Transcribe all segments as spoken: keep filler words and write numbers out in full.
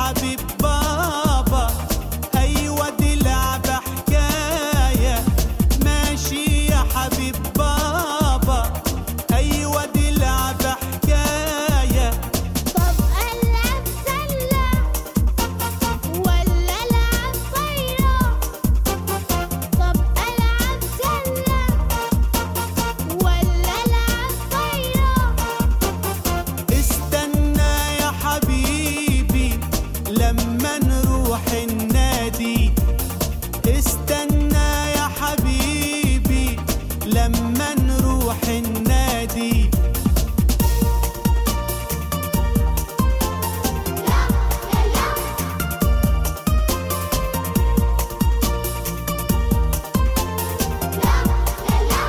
حبيب بابا، أيوة دي لعبة حكاية. ماشي يا حبيب بابا، أيوة دي لعبة حكاية. طب ألعب سلة ولا ألعب طايرة؟ طب ألعب سلة ولا ألعب طايرة؟ استنى يا حبيبي لما نروح النادي. استنى يا حبيبي لما نروح النادي. لا لا لا لا لا لا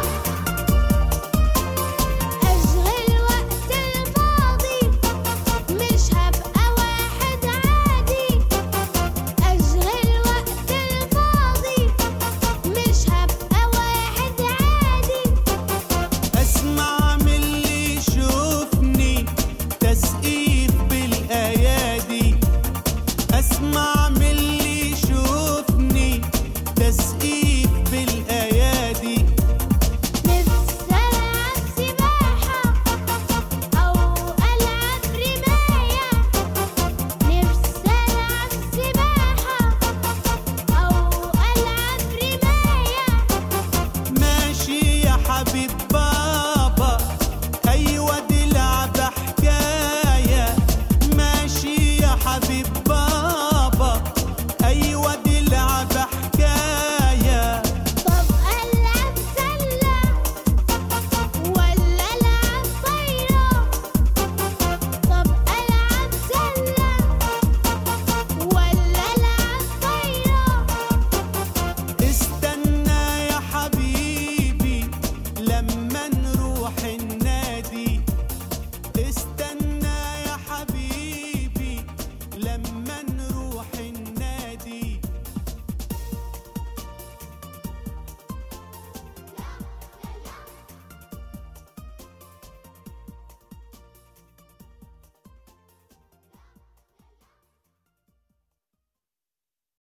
أشغل وقت الماضي، مش هبقى واحد عادي. أشغل وقت الماضي، مش هبقى واحد عادي. اسمع من اللي يشوفني تسقيف بالايادي. اسمع من اللي يشوفني تسقيف بالايادي. نفسي ألعب سباحة أو ألعب رماية. نفسي ألعب سباحة أو ألعب رماية. ماشي يا حبيب بابا، أيوة دي لعبة حكاية. ماشي يا حبيب بابا، أيوة دي لعبة حكاية. طب ألعب سلة ولا ألعب طايرة؟ طب ألعب سلة ولا ألعب طايرة؟ استنى يا حبيبي لما نروح النادي. استنى يا حبيبي لما